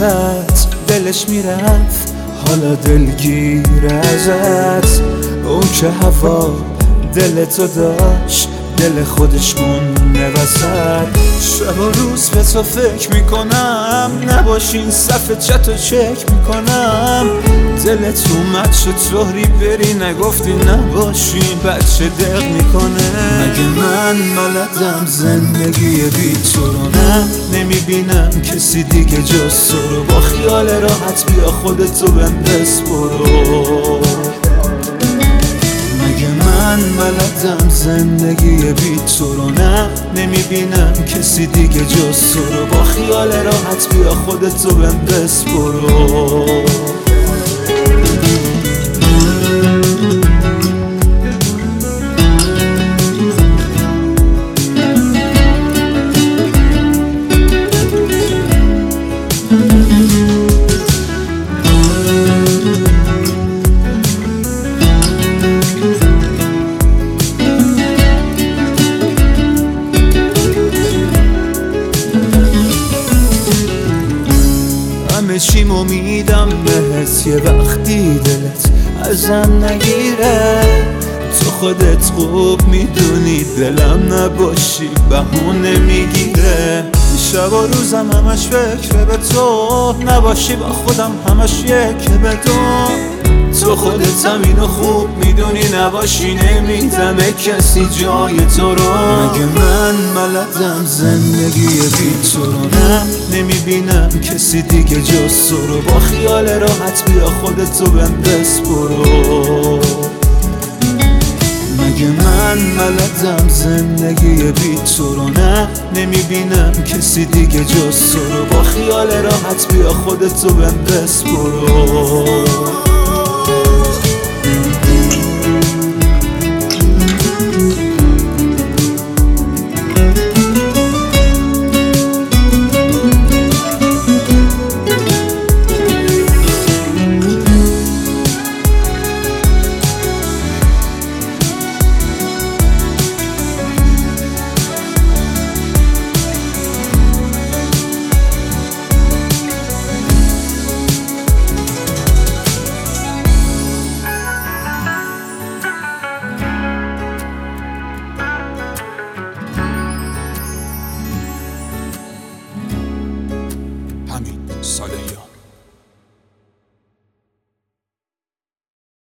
ازت دلش میرفت حالا دلگیر ازت. اون که هوا دل تو داشت دل خودش مونه وسط. شب و روز به تو فکر میکنم نباشین صفحه چت و چک میکنم. دلت اومد چطوری بری نگفتی نباشین بچه دق میکنه. مگه من بلدم زندگی بی تو رو؟ نه نمیبینم کسی دیگه جز تو رو. با خیال راحت بیا خودتو بنداز برو. مگه من بلدم زندگی بی تو رو؟ نه نمیبینم کسی دیگه جز تو رو. با خیال راحت بیا خودتو بنداز برو. چیم امیدم بهت یه وقتی دلت ازم نگیره. تو خودت خوب میدونی دلم نباشی بهونه میگیره. شب و روزم همش فکر به تو نباشی با خودم همش یک بدون. تو خودت هم اینو خوب میدونی نباشی نمیدمه کسی جای تو رو. مگه من بلدم زندگی بی تو رو؟ نه نمیبینم کسی دیگه جز تو رو. با خیال راحت بیا خودتو بنداز برو. مگه من بلدم زندگی بی تو رو؟ نه نمیبینم کسی دیگه جز تو رو. با خیال راحت بیا خودتو بنداز برو.